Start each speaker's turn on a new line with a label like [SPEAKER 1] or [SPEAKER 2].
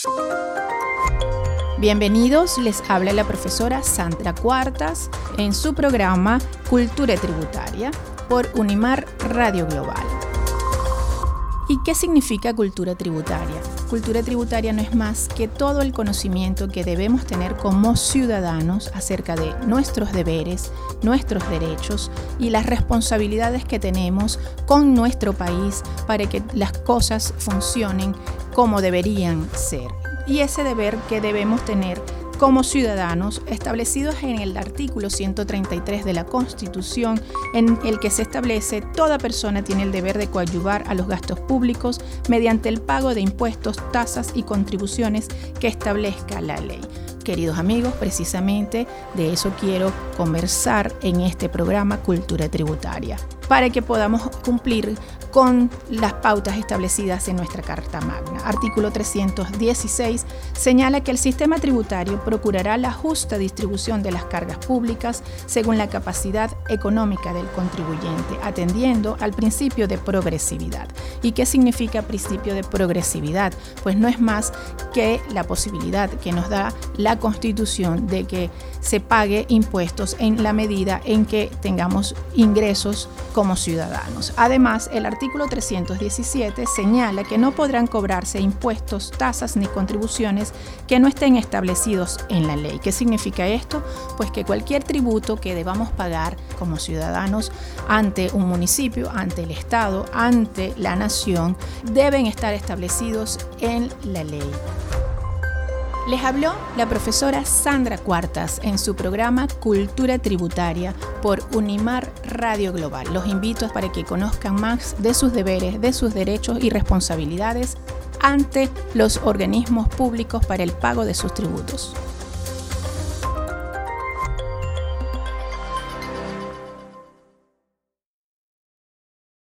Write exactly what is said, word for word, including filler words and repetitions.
[SPEAKER 1] Bienvenidos, les habla la profesora Sandra Cuartas en su programa Cultura Tributaria por Unimar Radio Global. ¿Y qué significa cultura tributaria? Cultura tributaria no es más que todo el conocimiento que debemos tener como ciudadanos acerca de nuestros deberes, nuestros derechos y las responsabilidades que tenemos con nuestro país para que las cosas funcionen como deberían ser. Y ese deber que debemos tener como ciudadanos establecidos en el artículo ciento treinta y tres de la Constitución, en el que se establece: toda persona tiene el deber de coadyuvar a los gastos públicos mediante el pago de impuestos, tasas y contribuciones que establezca la ley. Queridos amigos, precisamente de eso quiero conversar en este programa Cultura Tributaria, para que podamos cumplir con las pautas establecidas en nuestra Carta Magna. Artículo trescientos dieciséis señala que el sistema tributario procurará la justa distribución de las cargas públicas según la capacidad económica del contribuyente, atendiendo al principio de progresividad. ¿Y qué significa principio de progresividad? Pues no es más que la posibilidad que nos da la Constitución de que se pague impuestos en la medida en que tengamos ingresos como ciudadanos. Además, el artículo trescientos diecisiete señala que no podrán cobrarse impuestos, tasas ni contribuciones que no estén establecidos en la ley. ¿Qué significa esto? Pues que cualquier tributo que debamos pagar como ciudadanos ante un municipio, ante el Estado, ante la nación, deben estar establecidos en la ley. Les habló la profesora Sandra Cuartas en su programa Cultura Tributaria por Unimar Radio Global. Los invito para que conozcan más de sus deberes, de sus derechos y responsabilidades ante los organismos públicos para el pago de sus tributos.